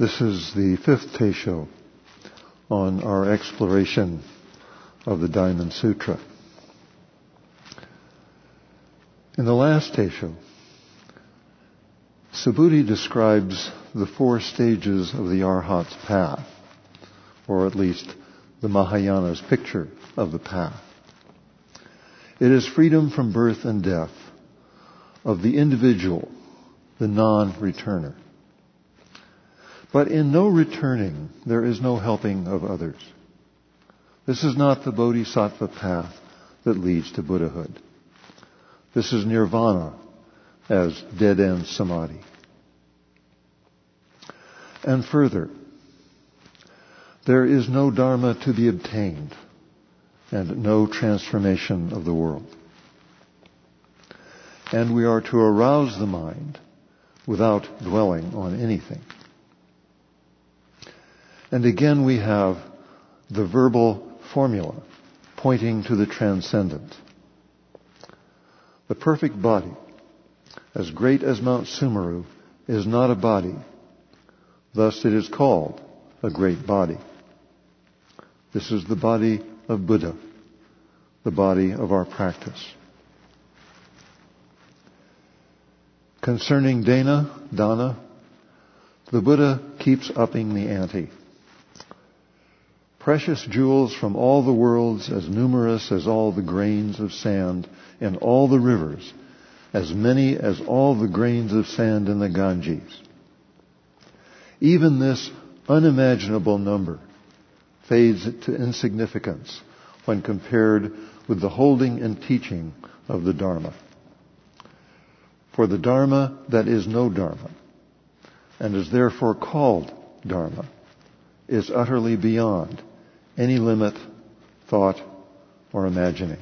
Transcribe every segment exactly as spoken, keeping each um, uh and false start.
This is the fifth Teisho on our exploration of the Diamond Sutra. In the last Teisho, Subhuti describes the four stages of the Arhat's path, or at least the Mahayana's picture of the path. It is freedom from birth and death of the individual, the non-returner. But in no returning, there is no helping of others. This is not the Bodhisattva path that leads to Buddhahood. This is nirvana as dead-end samadhi. And further, there is no dharma to be obtained and no transformation of the world. And we are to arouse the mind without dwelling on anything. And again we have the verbal formula pointing to the transcendent. The perfect body, as great as Mount Sumeru, is not a body. Thus it is called a great body. This is the body of Buddha, the body of our practice. Concerning dana, dana, the Buddha keeps upping the ante. Precious jewels from all the worlds, as numerous as all the grains of sand in all the rivers, as many as all the grains of sand in the Ganges. Even this unimaginable number fades to insignificance when compared with the holding and teaching of the Dharma. For the Dharma that is no Dharma, and is therefore called Dharma, is utterly beyond any limit, thought, or imagining.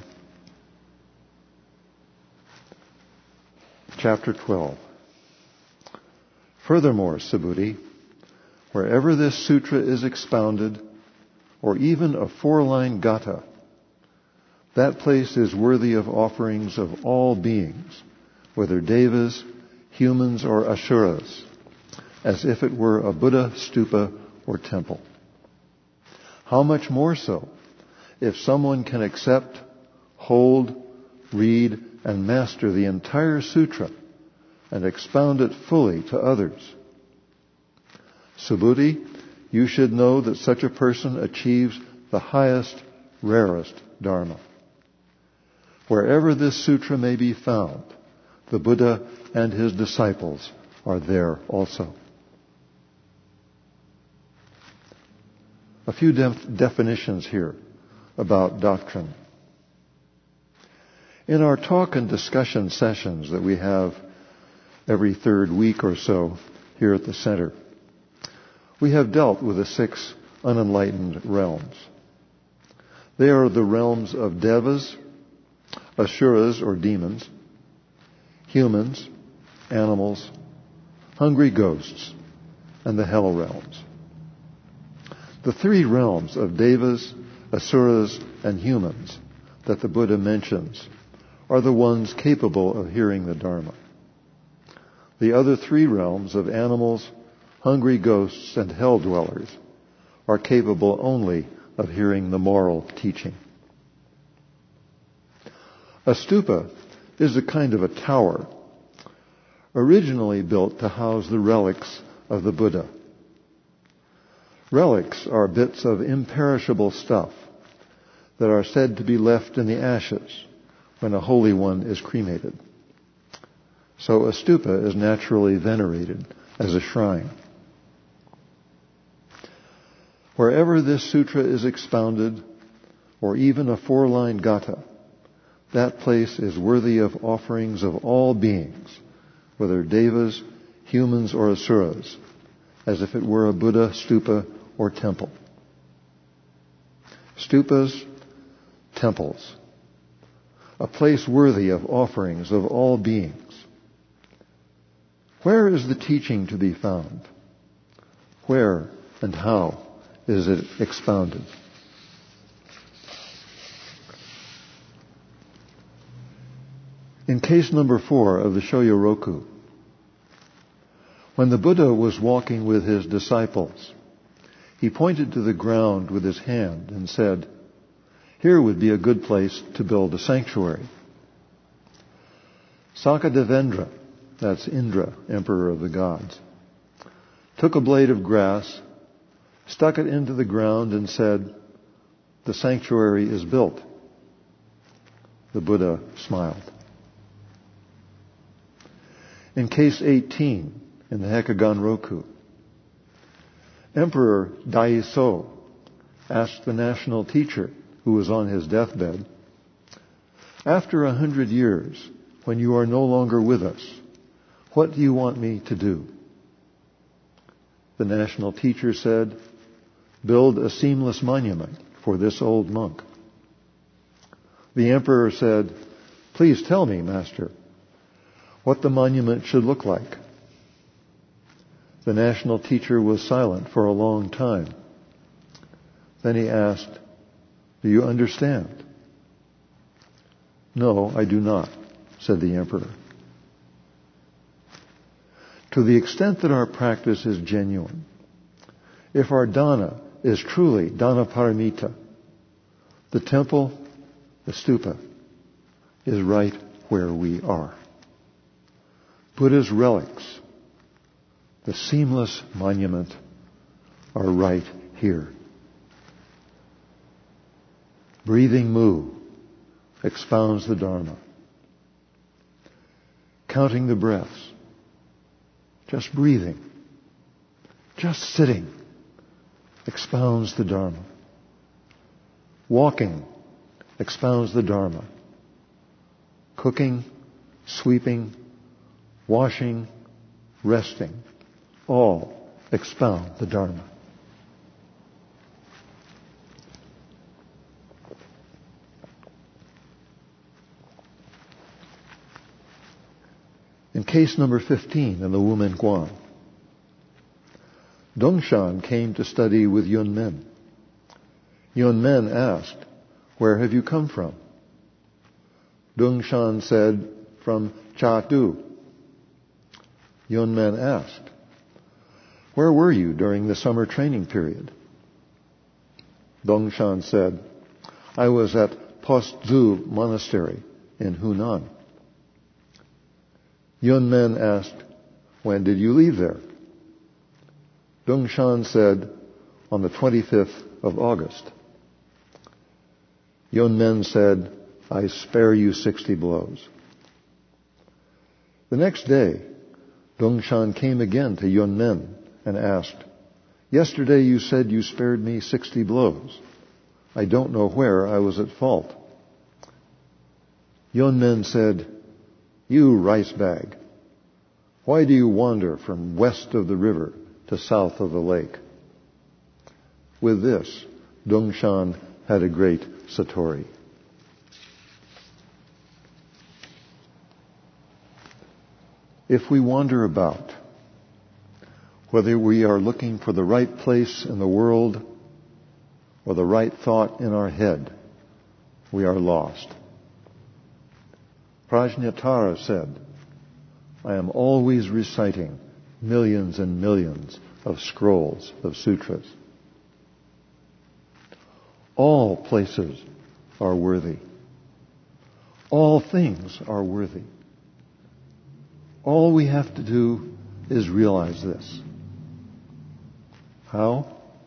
Chapter twelve. Furthermore, Subhuti, wherever this sutra is expounded, or even a four-line gatha, that place is worthy of offerings of all beings, whether devas, humans, or asuras, as if it were a Buddha stupa or temple. How much more so if someone can accept, hold, read, and master the entire sutra and expound it fully to others. Subhuti, you should know that such a person achieves the highest, rarest dharma. Wherever this sutra may be found, the Buddha and his disciples are there also. A few def- definitions here about doctrine. In our talk and discussion sessions that we have every third week or so here at the center, we have dealt with the six unenlightened realms. They are the realms of devas, asuras or demons, humans, animals, hungry ghosts, and the hell realms. The three realms of devas, asuras, and humans that the Buddha mentions are the ones capable of hearing the Dharma. The other three realms of animals, hungry ghosts, and hell dwellers are capable only of hearing the moral teaching. A stupa is a kind of a tower, originally built to house the relics of the Buddha. Relics are bits of imperishable stuff that are said to be left in the ashes when a holy one is cremated. So a stupa is naturally venerated as a shrine. Wherever this sutra is expounded, or even a four-line gatha, that place is worthy of offerings of all beings, whether devas, humans, or asuras, as if it were a Buddha stupa or temple. Stupas, temples, a place worthy of offerings of all beings. Where is the teaching to be found? Where and how is it expounded? In case number four of the Shoyoroku, When the Buddha was walking with his disciples, he pointed to the ground with his hand and said, "Here would be a good place to build a sanctuary." Sakadevendra, that's Indra, emperor of the gods, took a blade of grass, stuck it into the ground and said, "The sanctuary is built." The Buddha smiled. In case eighteen, in the Hekigan Roku, Emperor Daiso asked the national teacher, who was on his deathbed, "After a hundred years, when you are no longer with us, what do you want me to do?" The national teacher said, "Build a seamless monument for this old monk." The emperor said, "Please tell me, Master, what the monument should look like." The national teacher was silent for a long time. Then he asked, "Do you understand?" "No, I do not," said the emperor. To the extent that our practice is genuine, if our dana is truly dana paramita, the temple, the stupa, is right where we are. Buddha's relics, the seamless monument, are right here. Breathing Mu expounds the Dharma. Counting the breaths, just breathing, just sitting, expounds the Dharma. Walking expounds the Dharma. Cooking, sweeping, washing, resting, all expound the Dharma. In case number fifteen in the Wumen Guan, Dongshan came to study with Yun Men. Yun Men asked, "Where have you come from?" Dongshan said, "From Cha Du." Yun Men asked, "Where were you during the summer training period?" Dongshan said, "I was at Postzu Monastery in Hunan." Yun Men asked, "When did you leave there?" Dongshan said, "On the twenty-fifth of August." Yun Men said, "I spare you sixty blows." The next day, Dongshan came again to Yun Men and asked, "Yesterday you said you spared me sixty blows. I don't know where I was at fault." Yun Men said, "You rice bag, why do you wander from west of the river to south of the lake?" With this, Dongshan had a great satori. If we wander about, whether we are looking for the right place in the world or the right thought in our head, we are lost. Prajnatara said, "I am always reciting millions and millions of scrolls of sutras." All places are worthy. All things are worthy. All we have to do is realize this. How?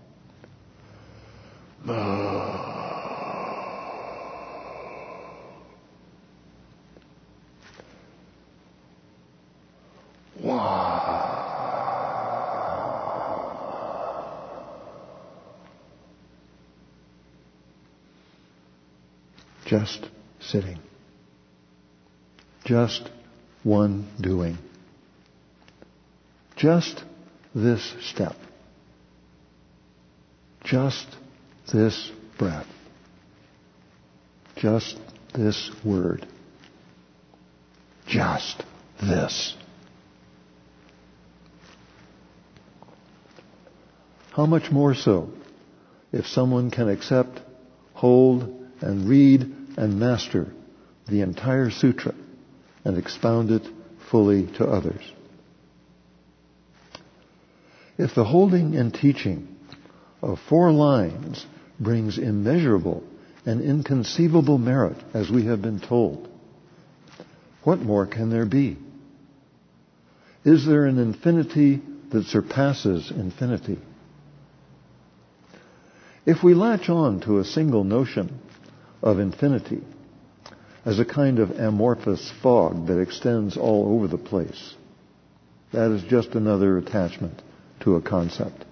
Just sitting. Just one doing. Just this step. Just this breath. Just this word. Just this. How much more so if someone can accept, hold, and read and master the entire sutra and expound it fully to others. If the holding and teaching of four lines brings immeasurable and inconceivable merit, as we have been told, what more can there be? Is there an infinity that surpasses infinity? If we latch on to a single notion of infinity as a kind of amorphous fog that extends all over the place, that is just another attachment to a concept.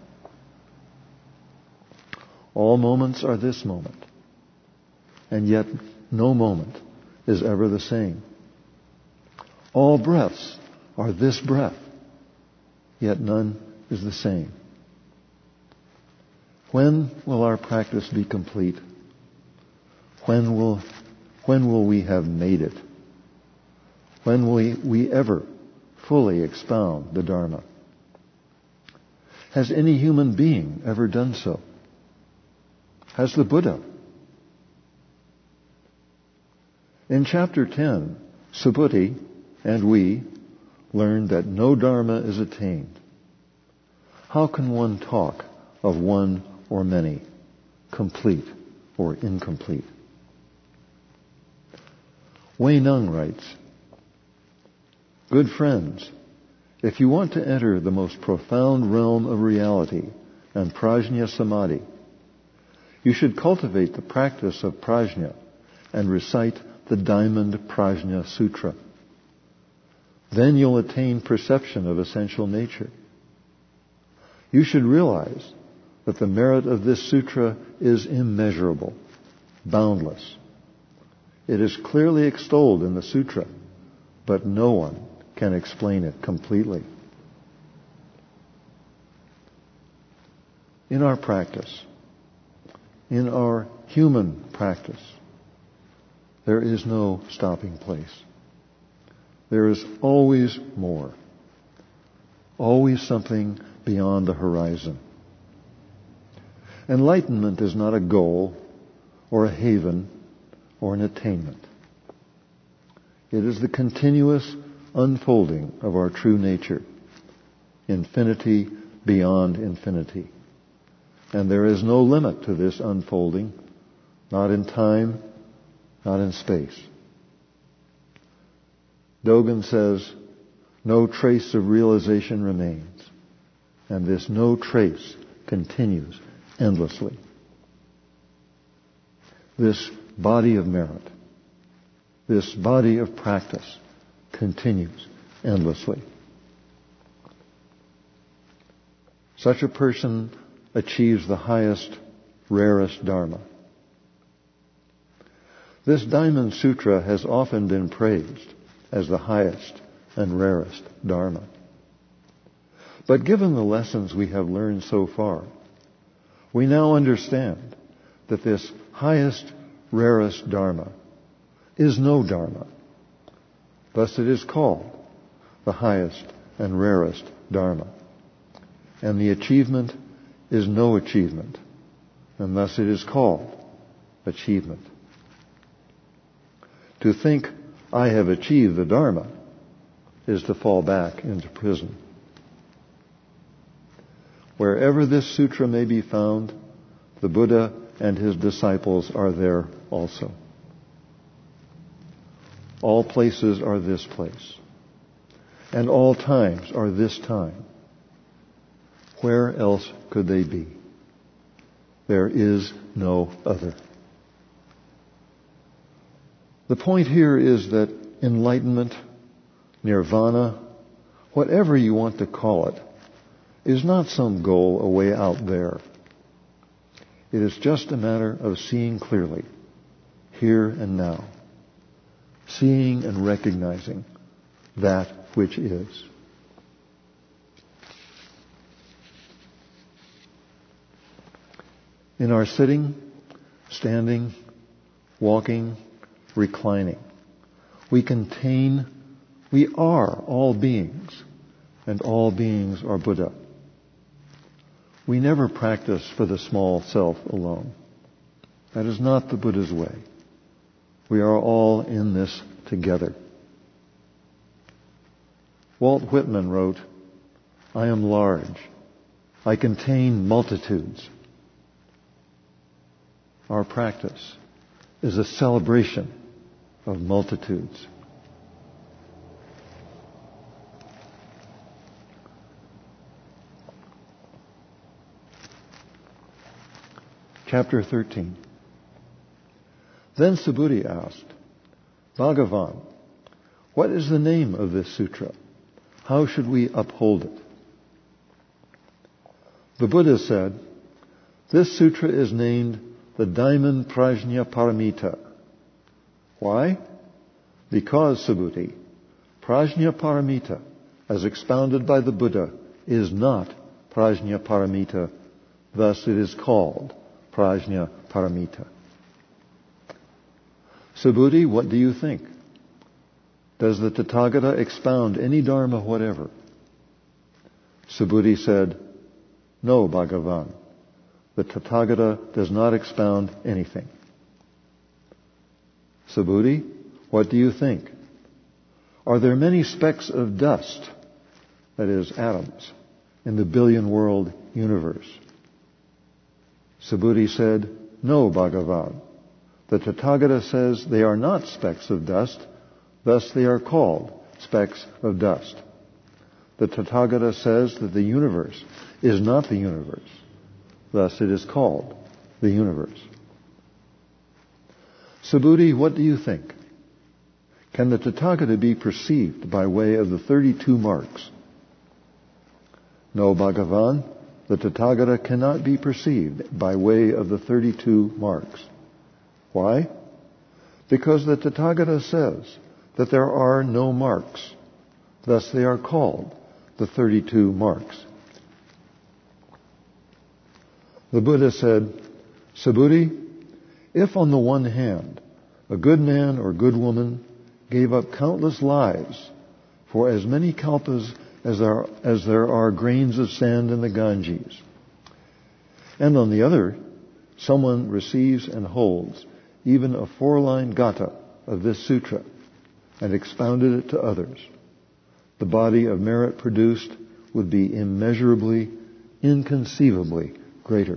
All moments are this moment, and yet no moment is ever the same. All breaths are this breath, yet none is the same. When will our practice be complete? When will, when will we have made it? When will we, we ever fully expound the Dharma? Has any human being ever done so? Has the Buddha? In chapter ten, Subhuti and we learned that no Dharma is attained. How can one talk of one or many, complete or incomplete? Wei Nung writes, "Good friends, if you want to enter the most profound realm of reality and prajna samadhi, you should cultivate the practice of prajna and recite the Diamond Prajna Sutra. Then you'll attain perception of essential nature. You should realize that the merit of this sutra is immeasurable, boundless. It is clearly extolled in the sutra, but no one can explain it completely." In our practice, in our human practice, there is no stopping place. There is always more, always something beyond the horizon. Enlightenment is not a goal or a haven or an attainment. It is the continuous unfolding of our true nature, infinity beyond infinity. And there is no limit to this unfolding, not in time, not in space. Dogen says, no trace of realization remains, and this no trace continues endlessly. This body of merit, this body of practice continues endlessly. Such a person achieves the highest, rarest Dharma. This Diamond Sutra has often been praised as the highest and rarest Dharma. But given the lessons we have learned so far, we now understand that this highest, rarest Dharma is no Dharma. Thus it is called the highest and rarest Dharma. And the achievement is no achievement, and thus it is called achievement. To think I have achieved the Dharma is to fall back into prison. Wherever this sutra may be found, the Buddha and his disciples are there also. All places are this place, and all times are this time. Where else could they be? There is no other. The point here is that enlightenment, nirvana, whatever you want to call it, is not some goal away out there. It is just a matter of seeing clearly, here and now, seeing and recognizing that which is. In our sitting, standing, walking, reclining, we contain, we are all beings, and all beings are Buddha. We never practice for the small self alone. That is not the Buddha's way. We are all in this together. Walt Whitman wrote, "I am large, I contain multitudes. Our practice is a celebration of multitudes. Chapter thirteen. Then Subhuti asked, Bhagavan, what is the name of this sutra? How should we uphold it? The Buddha said, this sutra is named the Diamond Prajna Paramita. Why? Because, Subhuti, Prajna Paramita, as expounded by the Buddha, is not Prajna Paramita. Thus it is called Prajna Paramita. Subhuti, what do you think? Does the Tathagata expound any dharma whatever? Subhuti said, no, Bhagavan. The Tathagata does not expound anything. Subhuti, what do you think? Are there many specks of dust, that is, atoms, in the billion world universe? Subhuti said, no, Bhagavan. The Tathagata says they are not specks of dust, thus they are called specks of dust. The Tathagata says that the universe is not the universe, thus it is called the universe. Subhuti, what do you think? Can the Tathagata be perceived by way of the thirty-two marks? No, Bhagavan, the Tathagata cannot be perceived by way of the thirty-two marks. Why? Because the Tathagata says that there are no marks. Thus they are called the thirty-two marks. The Buddha said, Subhuti, if on the one hand a good man or good woman gave up countless lives for as many kalpas as there, as there are grains of sand in the Ganges, and on the other, someone receives and holds even a four-line gatha of this sutra and expounded it to others, the body of merit produced would be immeasurably, inconceivably greater.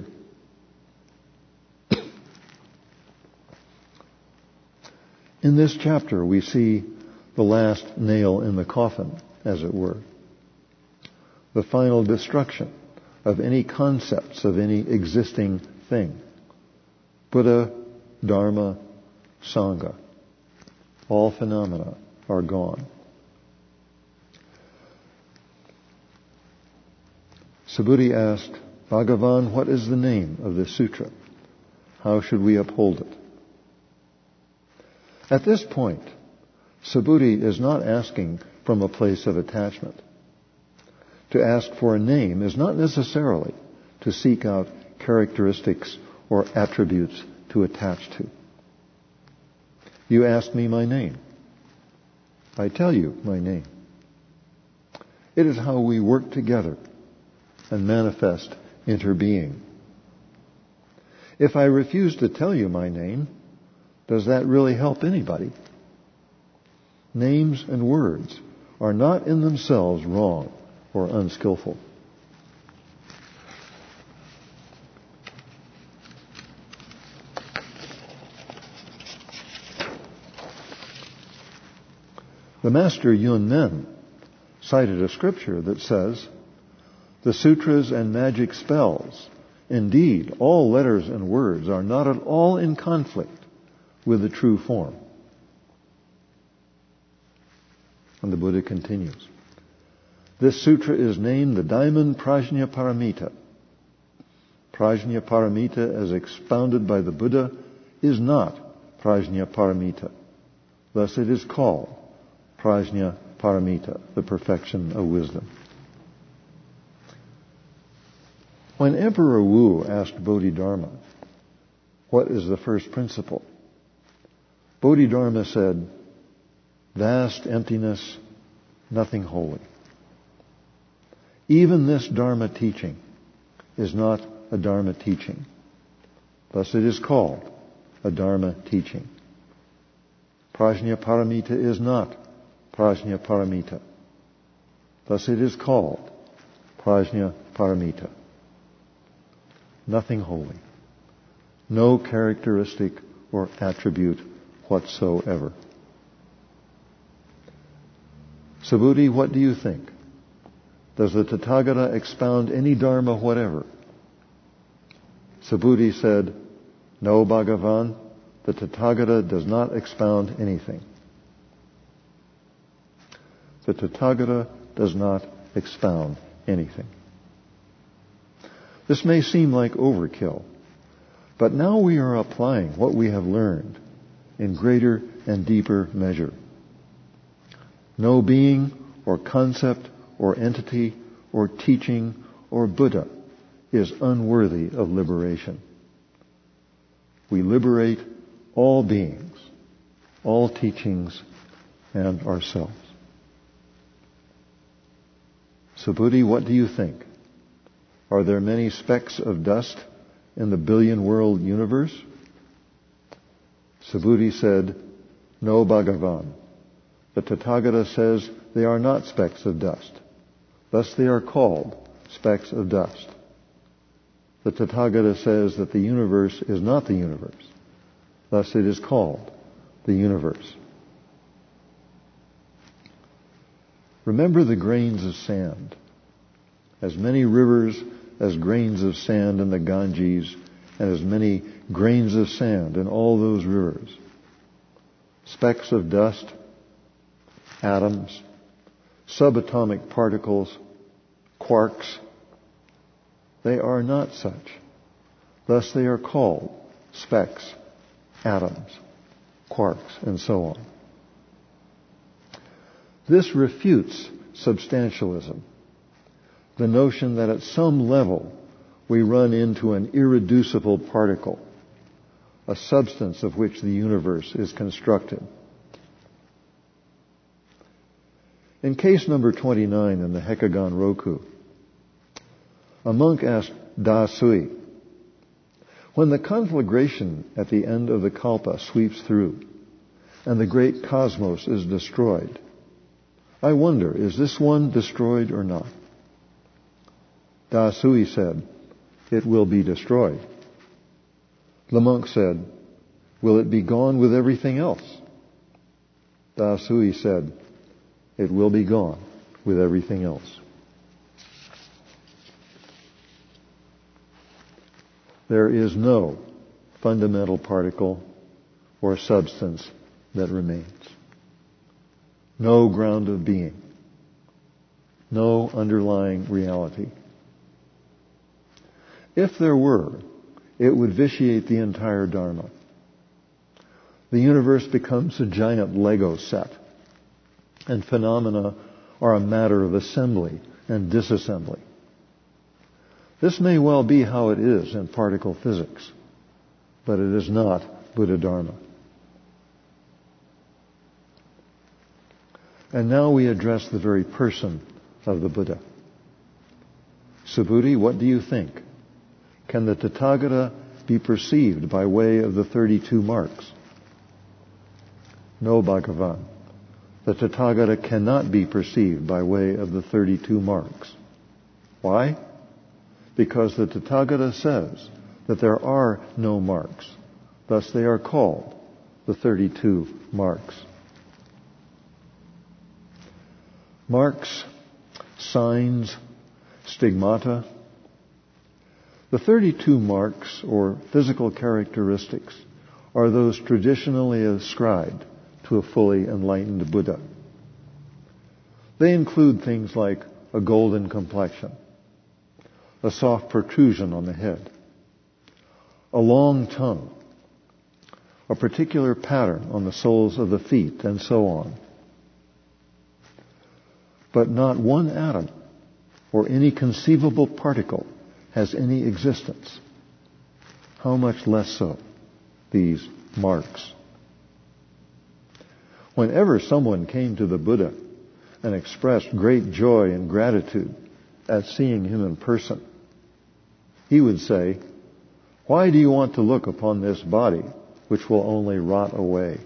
In this chapter, we see the last nail in the coffin, as it were, the final destruction of any concepts of any existing thing. Buddha, Dharma, Sangha. All phenomena are gone. Subhuti asked, Bhagavan, what is the name of this sutra? How should we uphold it? At this point, Subhuti is not asking from a place of attachment. To ask for a name is not necessarily to seek out characteristics or attributes to attach to. You ask me my name. I tell you my name. It is how we work together and manifest interbeing. If I refuse to tell you my name, does that really help anybody? Names and words are not in themselves wrong or unskillful. The Master Yun Men cited a scripture that says, the sutras and magic spells, indeed, all letters and words are not at all in conflict with the true form. And the Buddha continues. This sutra is named the Diamond Prajna Paramita. Prajna Paramita, as expounded by the Buddha, is not Prajna Paramita. Thus it is called Prajna Paramita, the perfection of wisdom. When Emperor Wu asked Bodhidharma, what is the first principle? Bodhidharma said, vast emptiness, nothing holy. Even this Dharma teaching is not a Dharma teaching. Thus it is called a Dharma teaching. Prajna Paramita is not Prajna Paramita. Thus it is called Prajna Paramita, nothing holy, no characteristic or attribute whatsoever. Subhuti, what do you think? Does the Tathagata expound any dharma whatever? Subhuti said, no, Bhagavan, the Tathagata does not expound anything. The Tathagata does not expound anything. This may seem like overkill, but now we are applying what we have learned in greater and deeper measure. No being or concept or entity or teaching or Buddha is unworthy of liberation. We liberate all beings, all teachings, and ourselves. Subhuti, what do you think? Are there many specks of dust in the billion world universe? Subhuti said, no, Bhagavan. The Tathagata says they are not specks of dust. Thus they are called specks of dust. The Tathagata says that the universe is not the universe. Thus it is called the universe. Remember the grains of sand. As many rivers as grains of sand in the Ganges, and as many grains of sand in all those rivers. Specks of dust, atoms, subatomic particles, quarks, they are not such. Thus they are called specks, atoms, quarks, and so on. This refutes substantialism, the notion that at some level we run into an irreducible particle, a substance of which the universe is constructed. In case number twenty-nine in the Hekagon Roku, a monk asked Da Sui, when the conflagration at the end of the Kalpa sweeps through and the great cosmos is destroyed, I wonder, is this one destroyed or not? Da Sui said, it will be destroyed. The monk said, will it be gone with everything else? Da Sui said, it will be gone with everything else. There is no fundamental particle or substance that remains. No ground of being. No underlying reality. If there were, it would vitiate the entire Dharma. The universe becomes a giant Lego set, and phenomena are a matter of assembly and disassembly. This may well be how it is in particle physics, but it is not Buddha Dharma. And now we address the very person of the Buddha. Subhuti, what do you think? Can the Tathagata be perceived by way of the thirty-two marks? No, Bhagavan. The Tathagata cannot be perceived by way of the thirty-two marks. Why? Because the Tathagata says that there are no marks. Thus they are called the thirty-two marks. Marks, signs, stigmata. The thirty-two marks, or physical characteristics, are those traditionally ascribed to a fully enlightened Buddha. They include things like a golden complexion, a soft protrusion on the head, a long tongue, a particular pattern on the soles of the feet, and so on. But not one atom or any conceivable particle has any existence. How much less so these marks? Whenever someone came to the Buddha and expressed great joy and gratitude at seeing him in person, he would say, why do you want to look upon this body which will only rot away?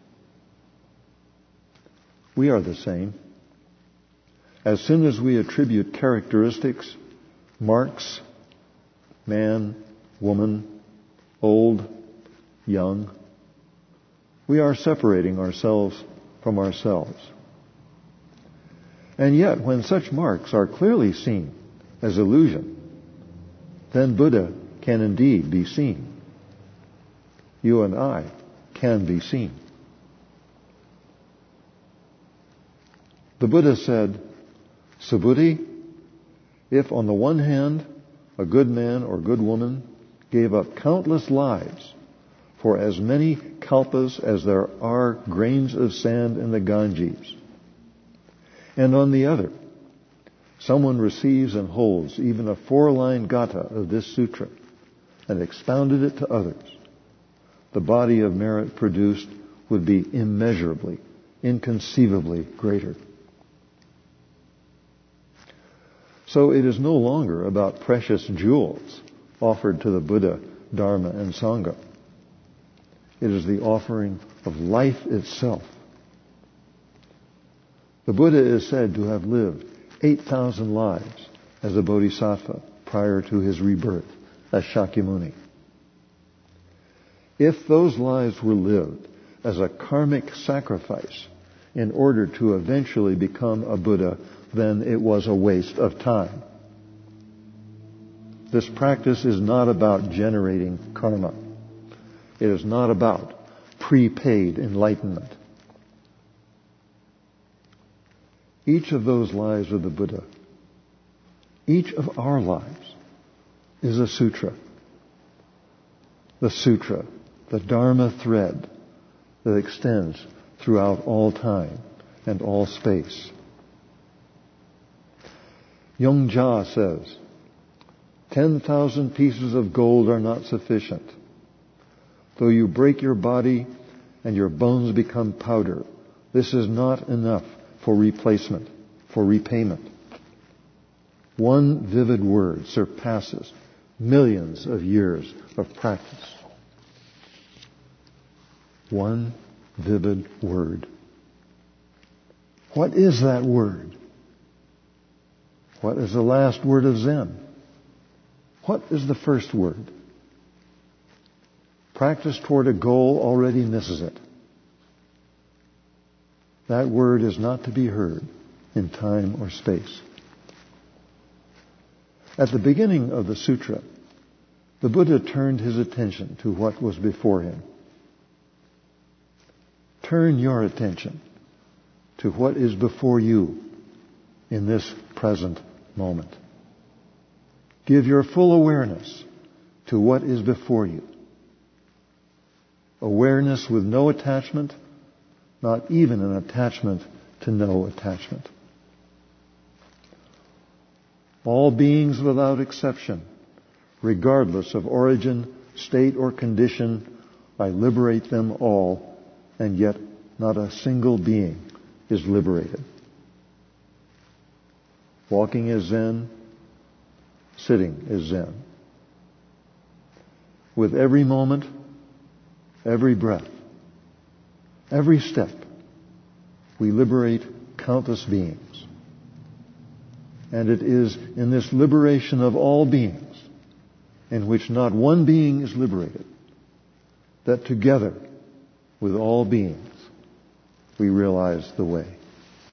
We are the same. As soon as we attribute characteristics, marks, man, woman, old, young. We are separating ourselves from ourselves. And yet, when such marks are clearly seen as illusion, then Buddha can indeed be seen. You and I can be seen. The Buddha said, Subhuti, if on the one hand a good man or good woman gave up countless lives for as many kalpas as there are grains of sand in the Ganges, and on the other, someone receives and holds even a four-line gatha of this sutra and expounded it to others, the body of merit produced would be immeasurably, inconceivably greater. So it is no longer about precious jewels offered to the Buddha, Dharma, and Sangha. It is the offering of life itself. The Buddha is said to have lived eight thousand lives as a bodhisattva prior to his rebirth as Shakyamuni. If those lives were lived as a karmic sacrifice in order to eventually become a Buddha, then it was a waste of time. This practice is not about generating karma. It is not about prepaid enlightenment. Each of those lives of the Buddha, each of our lives, is a sutra. The sutra, the Dharma thread that extends throughout all time and all space. Yongja says, ten thousand pieces of gold are not sufficient. Though you break your body and your bones become powder, this is not enough for replacement, for repayment. One vivid word surpasses millions of years of practice. One vivid word. What is that word? What is the last word of Zen? What is the first word? Practice toward a goal already misses it. That word is not to be heard in time or space. At the beginning of the sutra, the Buddha turned his attention to what was before him. Turn your attention to what is before you in this present moment. Give your full awareness to what is before you. Awareness with no attachment, not even an attachment to no attachment. All beings without exception, regardless of origin, state, or condition, I liberate them all, and yet not a single being is liberated. Walking is Zen, sitting is Zen. With every moment, every breath, every step, we liberate countless beings. And it is in this liberation of all beings, in which not one being is liberated, that together with all beings, we realize the way.